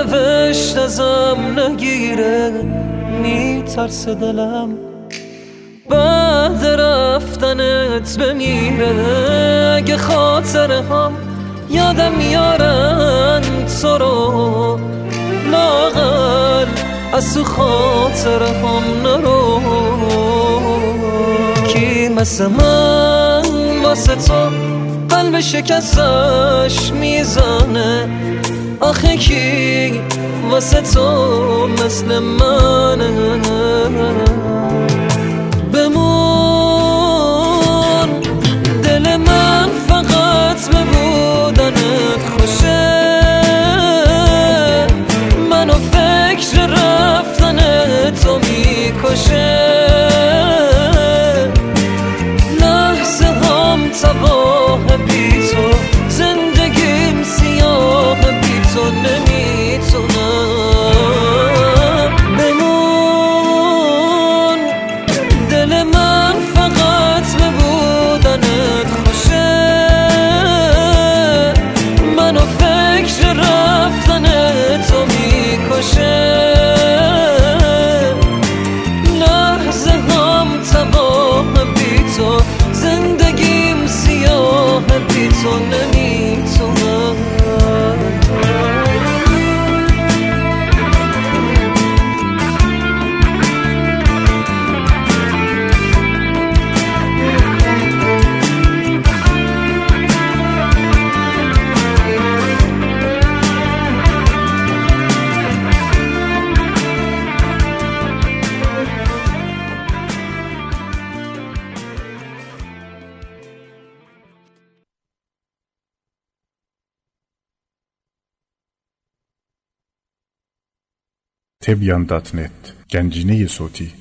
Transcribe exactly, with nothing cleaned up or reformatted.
سرنوشت ازم نگیره، میترسه دلم بعد رفتنت بمیره. اگه خاطره هم یادم میارن تو رو، لااقل از تو خاطره هم نرو. کی مثل من واسه تو قلب شکستش میزنه؟ آخه کی واسه تو مثل منه؟ بمون دل من فقط به بودنت خوشه، منو فکر رفتن تو میکشه. لحظه هم تباه بی تو، زندگیم سیاه بی تو نمیتونم. بمون دل من فقط به بودنت خوشه، منو فکر رفتن تو میکشه. لحظه هم تباه بی تو، زندگیم سیاه بی تو نمیتونم. تبیان دات نت گنجینه صوتی